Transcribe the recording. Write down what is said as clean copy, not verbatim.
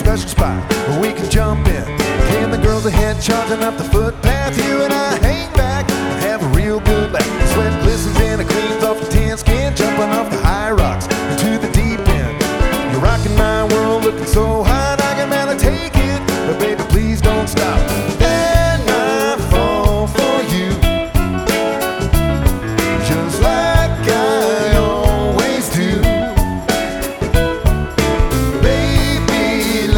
discussion spot where we can jump in. Can the girls ahead charging up the footpath? You and I hang back and have a real good laugh.